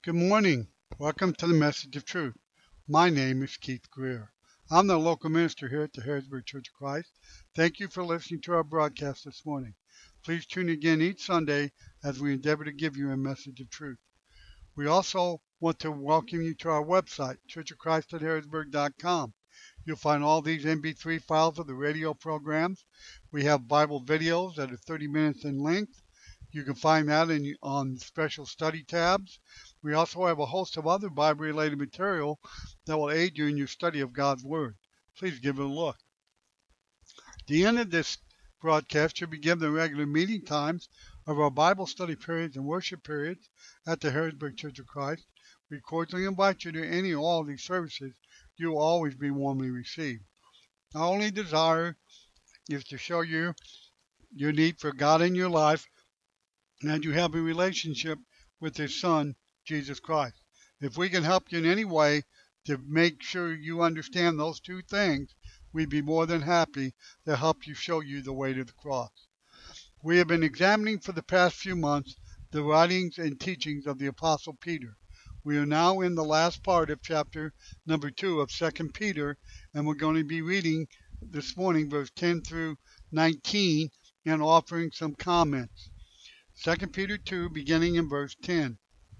Good morning. Welcome to the Message of Truth. My name is Keith Greer. I'm the local minister here at the Harrisburg Church of Christ. Thank you for listening to our broadcast this morning. Please tune again each Sunday as we endeavor to give you a message of truth. We also want to welcome you to our website, churchofchrist.harrisburg.com. You'll find all these MP3 files of the radio programs. We have Bible videos that are 30 minutes in length. You can find that on special study tabs. We also have a host of other Bible-related material that will aid you in your study of God's Word. Please give it a look. The end of this broadcast should be given the regular meeting times of our Bible study periods and worship periods at the Harrisburg Church of Christ. We cordially invite you to any or all of these services. You will always be warmly received. Our only desire is to show you your need for God in your life and that you have a relationship with His Son, Jesus Christ. If we can help you in any way to make sure you understand those two things, we'd be more than happy to help you show you the way to the cross. We have been examining for the past few months the writings and teachings of the Apostle Peter. We are now in the last part of chapter number 2 of 2 Peter, and we're going to be reading this morning verse 10 through 19 and offering some comments. 2 Peter 2, beginning in verse 10.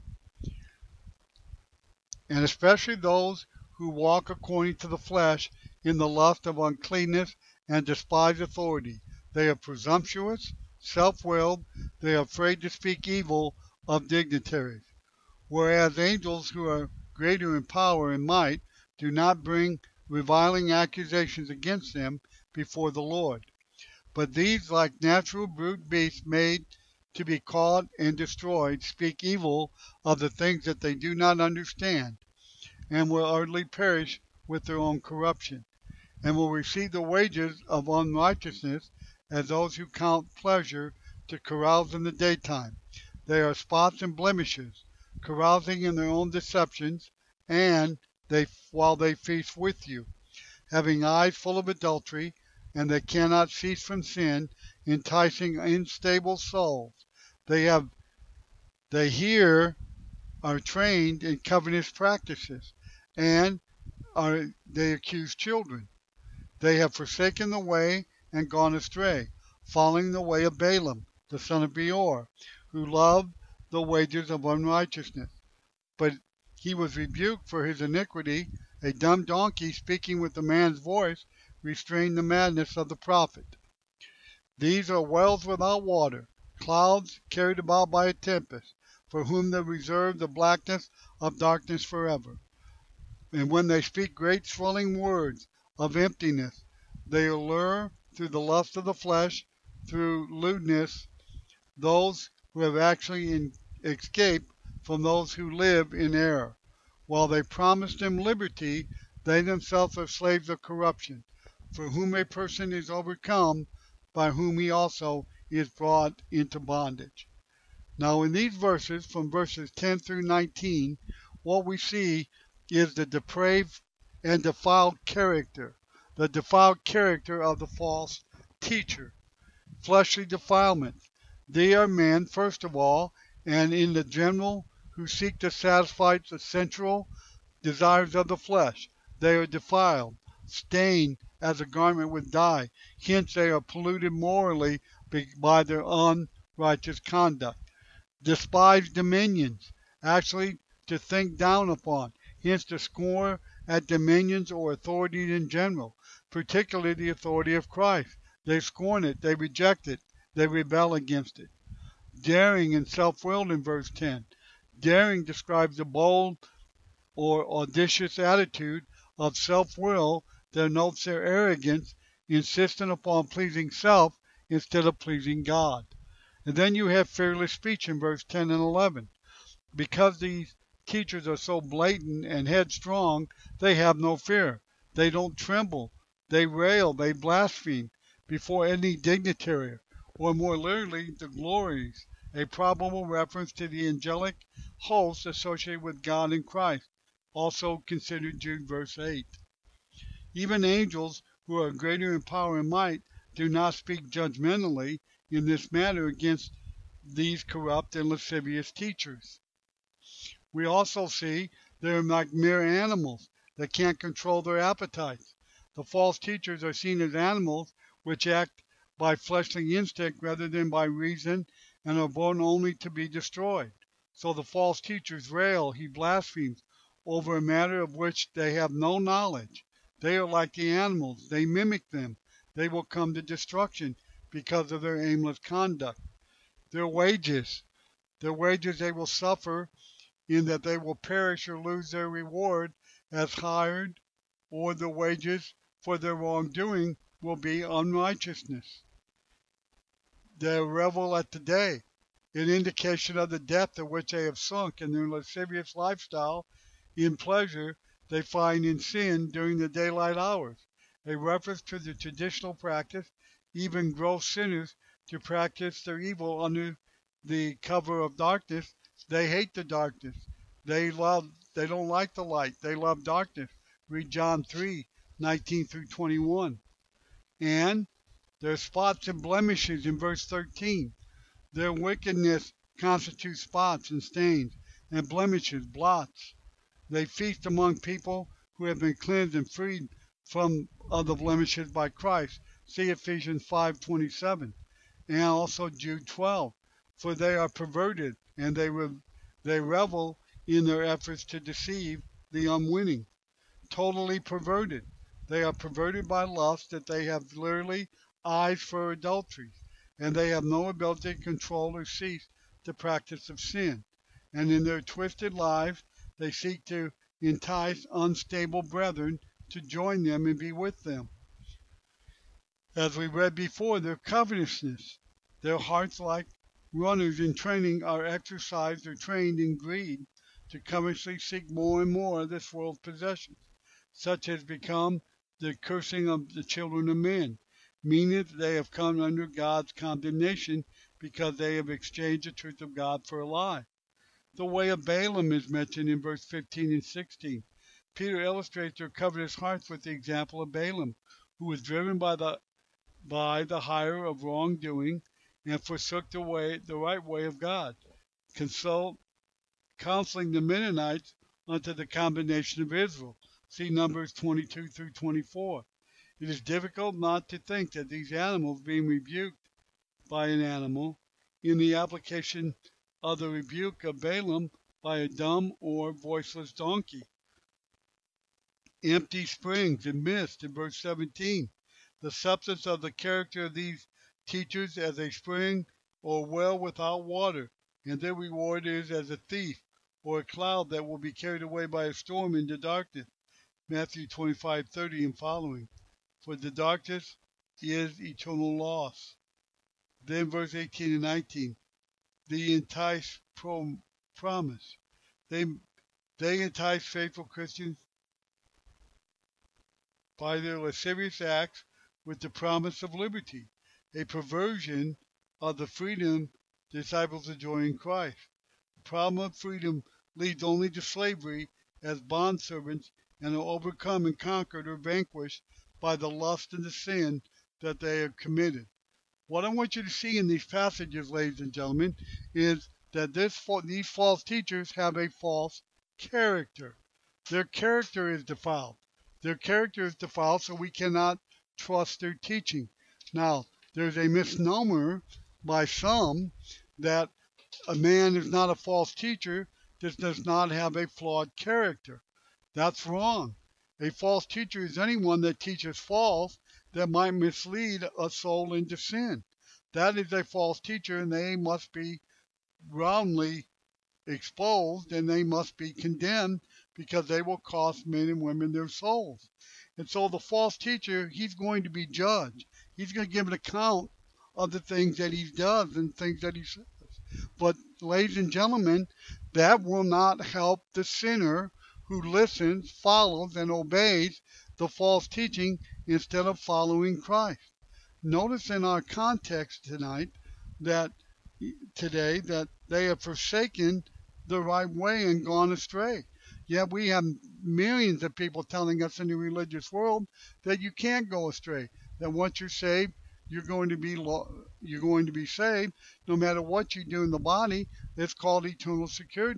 And especially those who walk according to the flesh in the lust of uncleanness and despise authority. They are presumptuous, self-willed, they are afraid to speak evil of dignitaries. Whereas angels who are greater in power and might do not bring reviling accusations against them before the Lord. But these, like natural brute beasts made to be caught and destroyed, speak evil of the things that they do not understand, and will utterly perish with their own corruption, and will receive the wages of unrighteousness as those who count pleasure to carouse in the daytime. They are spots and blemishes, carousing in their own deceptions, and while they feast with you, having eyes full of adultery, and they cannot cease from sin, enticing unstable souls. They here are trained in covetous practices, and they accuse children. They have forsaken the way and gone astray, following the way of Balaam, the son of Beor, who loved the wages of unrighteousness. But he was rebuked for his iniquity. A dumb donkey speaking with a man's voice restrained the madness of the prophet. These are wells without water, clouds carried about by a tempest, for whom they reserve the blackness of darkness forever. And when they speak great swelling words of emptiness, they allure through the lust of the flesh, through lewdness, those who have actually escaped from those who live in error. While they promise them liberty, they themselves are slaves of corruption, for whom a person is overcome, by whom he also is brought into bondage. Now in these verses, from verses 10 through 19, what we see is the depraved and defiled character, the defiled character of the false teacher. Fleshly defilements. They are men, first of all, and in the general, who seek to satisfy the sensual desires of the flesh. They are defiled, stained as a garment with dye. Hence they are polluted morally by their unrighteous conduct. Despise dominions, actually to think down upon, hence to scorn at dominions or authority in general, particularly the authority of Christ. They scorn it, they reject it, they rebel against it. Daring and self-willed in verse 10. Daring describes a bold or audacious attitude of self-will that denotes their arrogance, insisting upon pleasing self instead of pleasing God. And then you have fearless speech in verse 10 and 11. Because these teachers are so blatant and headstrong, they have no fear. They don't tremble. They rail, they blaspheme before any dignitary, or more literally, the glories, a probable reference to the angelic hosts associated with God in Christ, also considered Jude verse 8. Even angels, who are greater in power and might, do not speak judgmentally in this matter against these corrupt and lascivious teachers. We also see they're like mere animals that can't control their appetites. The false teachers are seen as animals which act by fleshly instinct rather than by reason and are born only to be destroyed. So the false teachers rail, he blasphemes, over a matter of which they have no knowledge. They are like the animals, they mimic them. They will come to destruction because of their aimless conduct. Their wages, their wages they will suffer in that they will perish or lose their reward as hired, or the wages for their wrongdoing will be unrighteousness. They revel at the day, an indication of the depth at which they have sunk in their lascivious lifestyle in pleasure they find in sin during the daylight hours, a reference to the traditional practice, even gross sinners to practice their evil under the cover of darkness. They hate the darkness. They don't like the light. They love darkness. Read John 3:19 through 21. And their spots and blemishes in verse 13. Their wickedness constitutes spots and stains and blemishes, blots. They feast among people who have been cleansed and freed from other blemishes by Christ. See Ephesians 5:27 and also Jude 12. For they are perverted and they revel in their efforts to deceive the unwitting. Totally perverted. They are perverted by lust that they have literally eyes for adultery, and they have no ability to control or cease the practice of sin. And in their twisted lives, they seek to entice unstable brethren to join them and be with them. As we read before, their covetousness, their hearts like runners in training are exercised or trained in greed to covetously seek more and more of this world's possessions. Such has become the cursing of the children of men, meaning that they have come under God's condemnation because they have exchanged the truth of God for a lie. The way of Balaam is mentioned in verse 15 and 16. Peter illustrates their covetous hearts with the example of Balaam, who was driven by the hire of wrongdoing and forsook the right way of God, counseling the Mennonites unto the condemnation of Israel. See Numbers 22 through 24. It is difficult not to think that these animals being rebuked by an animal in the application of the rebuke of Balaam by a dumb or voiceless donkey. Empty springs and mist in verse 17. The substance of the character of these teachers as a spring or well without water, and their reward is as a thief or a cloud that will be carried away by a storm into darkness. Matthew 25:30 and following. For the darkness is eternal loss. Then verse 18 and 19. The entice promise. They entice faithful Christians by their lascivious acts with the promise of liberty, a perversion of the freedom disciples enjoy in Christ. The problem of freedom leads only to slavery as bondservants and are overcome and conquered or vanquished by the lust and the sin that they have committed. What I want you to see in these passages, ladies and gentlemen, is that these false teachers have a false character. Their character is defiled. Their character is defiled, so we cannot trust their teaching. Now, there's a misnomer by some that a man is not a false teacher that does not have a flawed character. That's wrong. A false teacher is anyone that teaches false that might mislead a soul into sin. That is a false teacher, and they must be roundly exposed and they must be condemned because they will cost men and women their souls. And so the false teacher, he's going to be judged. He's going to give an account of the things that he does and things that he says. But, ladies and gentlemen, that will not help the sinner who listens, follows, and obeys the false teaching instead of following Christ. Notice in our context today that they have forsaken the right way and gone astray. Yet we have millions of people telling us in the religious world that you can't go astray. That once you're saved, you're going to be saved no matter what you do in the body. It's called eternal security.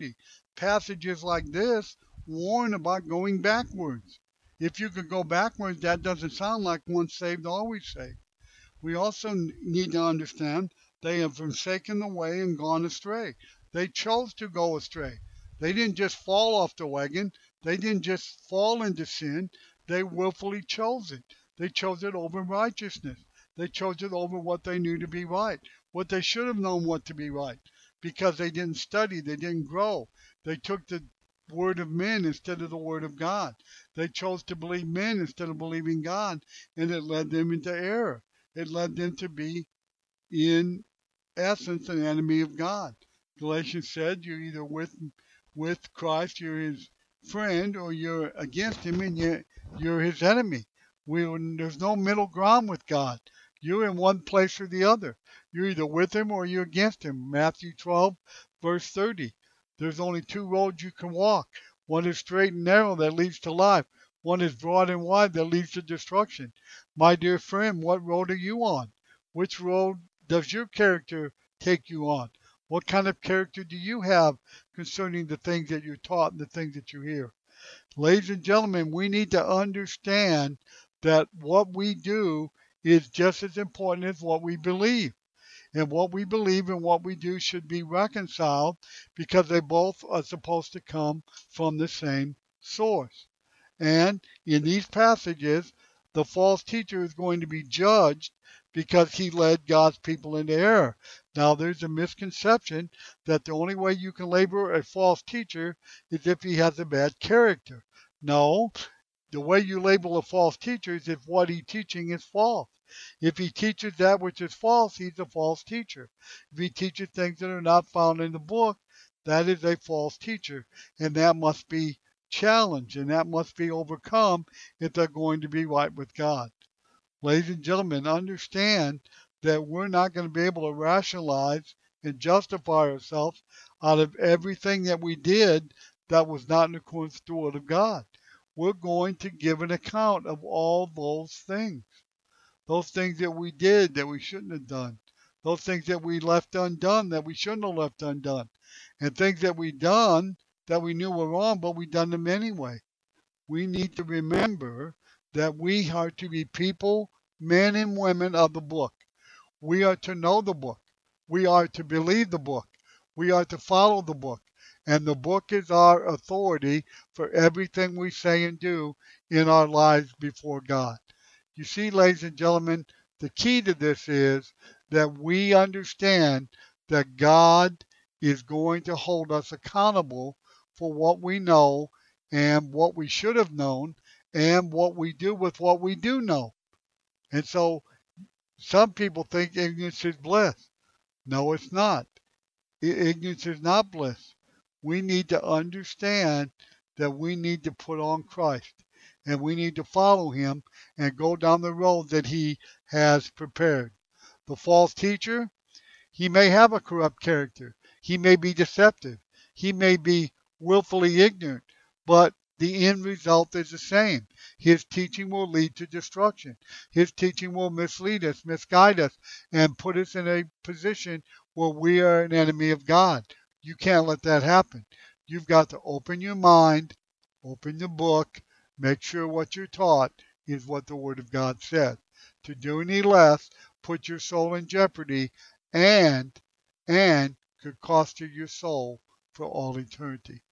passages like this warn about going backwards. If you could go backwards, that doesn't sound like once saved, always saved. We also need to understand they have forsaken the way and gone astray. They chose to go astray. They didn't just fall off the wagon. They didn't just fall into sin. They willfully chose it. They chose it over righteousness. They chose it over what they knew to be right, what they should have known what to be right, because they didn't study, they didn't grow. They took the word of men instead of the word of God. They chose to believe men instead of believing God, and it led them into error. It led them to be, in essence, an enemy of God. Galatians said you're either with Christ, you're his friend, or you're against him and you're his enemy. There's no middle ground with God. You're in one place or the other. You're either with him or you're against him. Matthew 12, verse 30. There's only two roads you can walk. One is straight and narrow that leads to life. One is broad and wide that leads to destruction. My dear friend, what road are you on? Which road does your character take you on? What kind of character do you have concerning the things that you're taught and the things that you hear? Ladies and gentlemen, we need to understand that what we do is just as important as what we believe. And what we believe and what we do should be reconciled because they both are supposed to come from the same source. And in these passages, the false teacher is going to be judged because he led God's people into error. Now, there's a misconception that the only way you can label a false teacher is if he has a bad character. No, the way you label a false teacher is if what he's teaching is false. If he teaches that which is false, he's a false teacher. If he teaches things that are not found in the book, that is a false teacher. And that must be challenged and that must be overcome if they're going to be right with God. Ladies and gentlemen, understand that we're not going to be able to rationalize and justify ourselves out of everything that we did that was not in accordance with the Word of God. We're going to give an account of all those things that we did that we shouldn't have done, those things that we left undone that we shouldn't have left undone, and things that we done that we knew were wrong, but we done them anyway. We need to remember that we are to be people, men and women of the book. We are to know the book. We are to believe the book. We are to follow the book. And the book is our authority for everything we say and do in our lives before God. You see, ladies and gentlemen, the key to this is that we understand that God is going to hold us accountable for what we know and what we should have known and what we do with what we do know. And so some people think ignorance is bliss. No, it's not. Ignorance is not bliss. We need to understand that we need to put on Christ and we need to follow him and go down the road that he has prepared. The false teacher, he may have a corrupt character. He may be deceptive. He may be willfully ignorant, but the end result is the same. His teaching will lead to destruction. His teaching will mislead us, misguide us, and put us in a position where we are an enemy of God. You can't let that happen. You've got to open your mind, open the book, make sure what you're taught is what the Word of God says. To do any less, put your soul in jeopardy and could cost you your soul for all eternity.